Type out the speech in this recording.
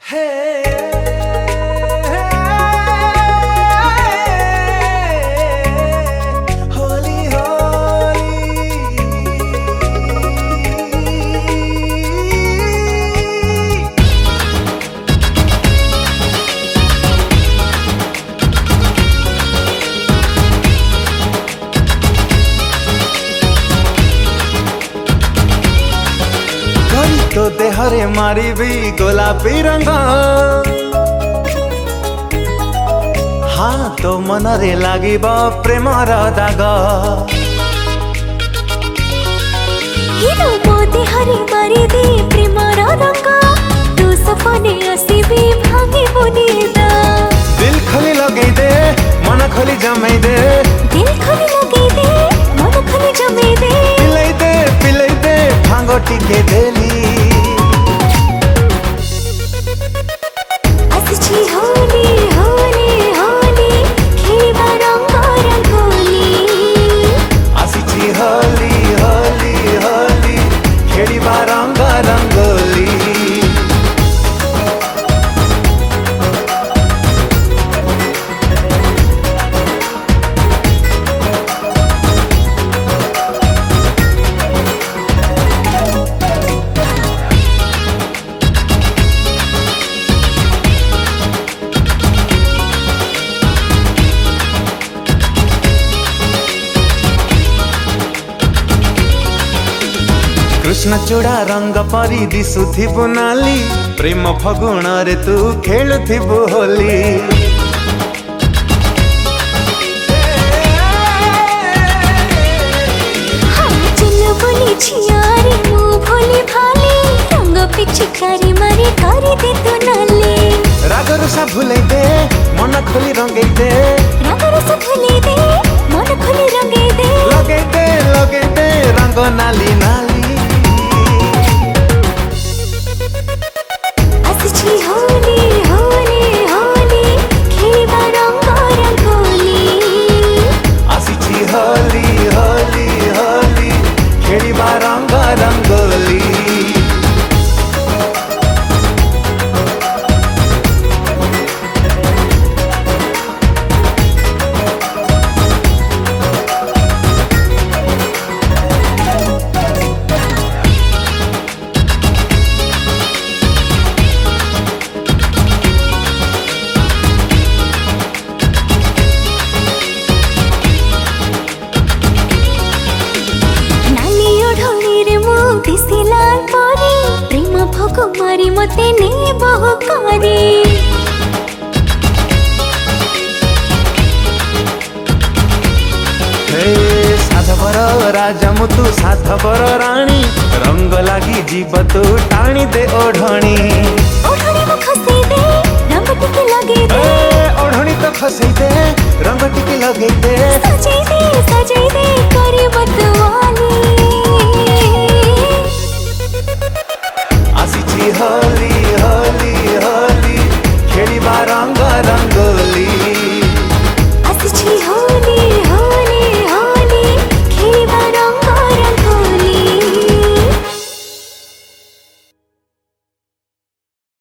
तो देहरे मारिबी गोलापी रंग हाँ तो मनरे लागिब प्रेमर दाग हिरो मो देहरे मारिदे प्रेमर रंग तू सपने आसीबी भांगिबो निद दिल खोली लगै दे मन खोली जमै दे दिल खोली लगै दे मन खोली जमै दे पिलै दे भांग टिके देली आसिछि होली होली होली खेलिबा रंग रंगोली आसिछि होली होली होली खेलिबा रंग रंगोली कृष्ण चूड़ा रंग परी दिशुथिबु नाली प्रेम फगुण रे तू खेलुथिबु होली बोली छियारी मु भोली भाली रंग पिचकारी मारी करी दे तू नाली राग रसा भुलै दे मन खोली रंगै दे राग रसा भुलै दे मन खोली रंगै दे लगे दे रंग नाली नाली आसिछि होली होली होली खेलिबा रंग रंगोली आसिछि होली होली होली खेलिबा रंग रंगोली दिसिलाल परी प्रेम भोग मारी मते ने बहु करी साधवर राजा मुतु साधवर राणी रंग लागी जीव तू टाणी दे ओढ़णी मो खसै दे रंग टिके लगे दे ओढ़णी तो खसै दे रंग टिके लगे दे सजै दे